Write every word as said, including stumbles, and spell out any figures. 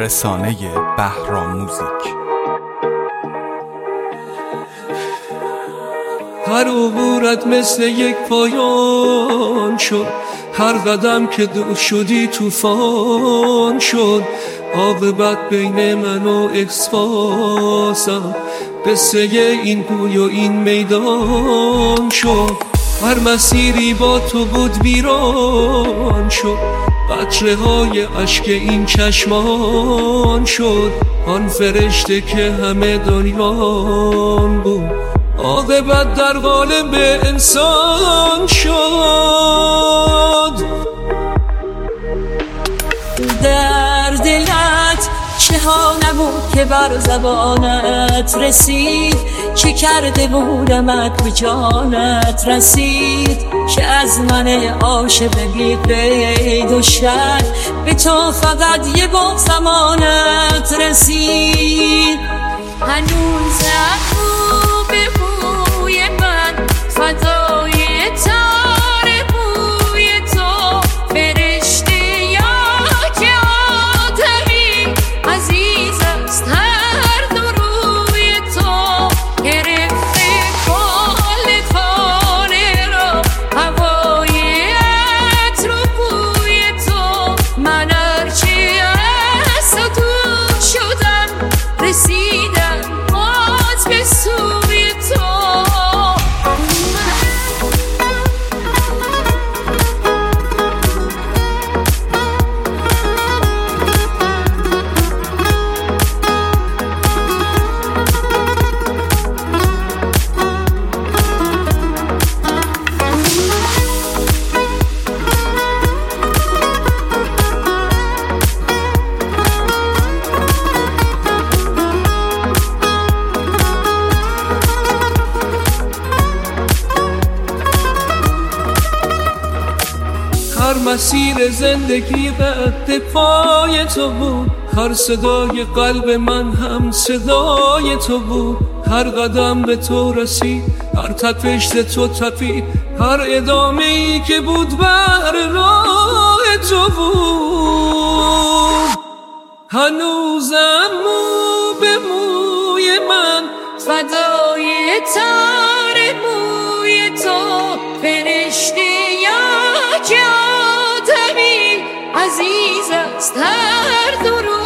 رسانه بهراموزیک. هر عبورت مثل یک پایان شد، هر قدم که دور شدی طوفان شد. عاقبت بین من و اکسفاسم، قصه این کوی و این میدان شد. هر مسیری با تو بود ویران شد، قطره های اشک این چشمان شد. آن فرشته که همه دنیان بود، عاقبت در قالب انسان شد. در دلت چه ها نبود که بر زبانت رسید، چه کرده بودمت به جانت رسید، که از من عاشق بی قید و شرط به تو فقط یه با زمانت رسید. هنوزم رو به بوی من، فدای تار بوی تو، فرشته یا که آدمی عزیز است هر دو روی تو. گرفته کل خانه را هوای عطر و بوی تو، من هرچی از تو دور شدم رسیدم باز به سوی تو. هر مسیر زندگی قد پای تو بود، هر صدای قلب من هم صدای تو بود. هر قدم به تو رسید، هر تپش تو تپید، هر ادامه ای که بود بر راه تو بود. هنوزم مو به موی من، فدای تار موی تو، فرشته یا که آدمی عزیز است هر دو رو